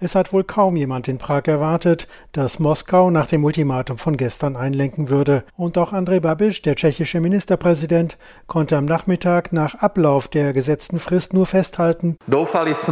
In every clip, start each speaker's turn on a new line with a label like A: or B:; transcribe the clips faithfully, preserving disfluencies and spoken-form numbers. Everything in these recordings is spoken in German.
A: Es hat wohl kaum jemand in Prag erwartet, dass Moskau nach dem Ultimatum von gestern einlenken würde. Und auch Andrej Babiš, der tschechische Ministerpräsident, konnte am Nachmittag nach Ablauf der gesetzten Frist nur festhalten: Wir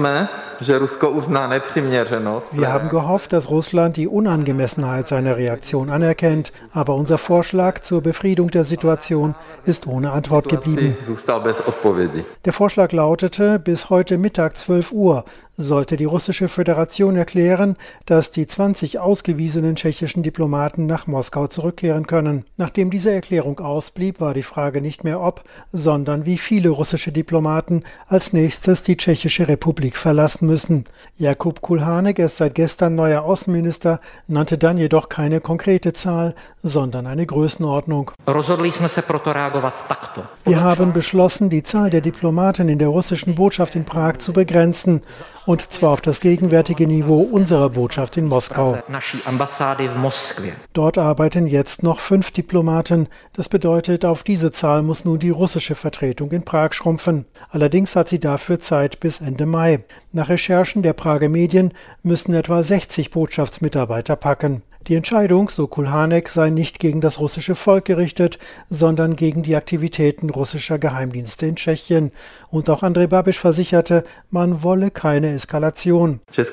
A: haben gehofft, dass Russland die Unangemessenheit seiner Reaktion anerkennt, aber unser Vorschlag zur Befriedung der Situation ist ohne Antwort geblieben. Der Vorschlag lautete, bis heute Mittag zwölf Uhr sollte die russische Föderation erklären, dass die zwanzig ausgewiesenen tschechischen Diplomaten nach Moskau zurückkehren können. Nachdem diese Erklärung ausblieb, war die Frage nicht mehr ob, sondern wie viele russische Diplomaten als nächstes die Tschechische Republik verlassen müssen. Jakub Kulhánek, erst seit gestern neuer Außenminister, nannte dann jedoch keine konkrete Zahl, sondern eine Größenordnung. Wir haben beschlossen, die Zahl der Diplomaten in der russischen Botschaft in Prag zu begrenzen, und zwar auf das gegenwärtige Niveau unserer Botschaft in Moskau. Dort arbeiten jetzt noch fünf Diplomaten. Das bedeutet, auf diese Zahl muss nun die russische Vertretung in Prag schrumpfen. Allerdings hat sie dafür Zeit bis Ende Mai. Nach Recherchen der Prager Medien müssen etwa sechzig Botschaftsmitarbeiter packen. Die Entscheidung, so Kulhánek, sei nicht gegen das russische Volk gerichtet, sondern gegen die Aktivitäten russischer Geheimdienste in Tschechien. Und auch Andrej Babiš versicherte, man wolle keine Eskalation. Die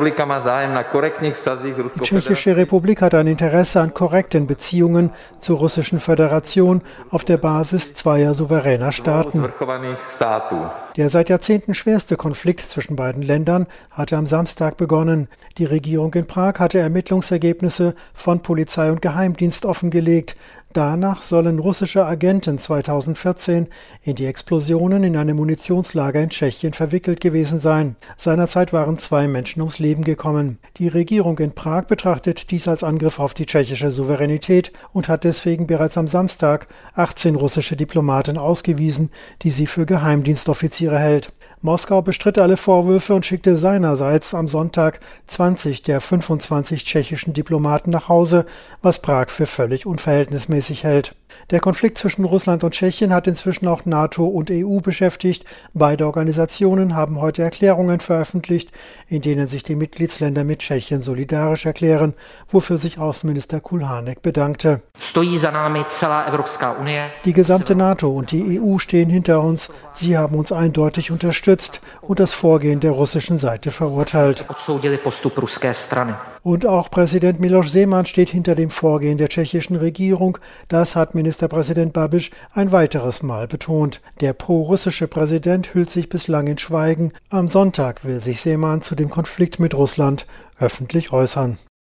A: Tschechische Republik hat ein Interesse an korrekten Beziehungen zur Russischen Föderation auf der Basis zweier souveräner Staaten. Der seit Jahrzehnten schwerste Konflikt zwischen beiden Ländern hatte am Samstag begonnen. Die Regierung in Prag hatte Ermittlungsergebnisse von Polizei und Geheimdienst offengelegt. Danach sollen russische Agenten zweitausendvierzehn in die Explosionen in einem Munitionslager in Tschechien verwickelt gewesen sein. Seinerzeit waren zwei Menschen ums Leben gekommen. Die Regierung in Prag betrachtet dies als Angriff auf die tschechische Souveränität und hat deswegen bereits am Samstag achtzehn russische Diplomaten ausgewiesen, die sie für Geheimdienstoffiziere hält. Moskau bestritt alle Vorwürfe und schickte seinerseits am Sonntag zwanzig der fünfundzwanzig tschechischen Diplomaten nach Hause, was Prag für völlig unverhältnismäßig hält. Der Konflikt zwischen Russland und Tschechien hat inzwischen auch NATO und E U beschäftigt. Beide Organisationen haben heute Erklärungen veröffentlicht, in denen sich die Mitgliedsländer mit Tschechien solidarisch erklären, wofür sich Außenminister Kulhánek bedankte. Die gesamte NATO und die E U stehen hinter uns. Sie haben uns eindeutig unterstützt und das Vorgehen der russischen Seite verurteilt. Und auch Präsident Miloš Zeman steht hinter dem Vorgehen der tschechischen Regierung. Das hat Ministerpräsident Babiš ein weiteres Mal betont. Der pro-russische Präsident hüllt sich bislang in Schweigen. Am Sonntag will sich Zeman zu dem Konflikt mit Russland öffentlich äußern.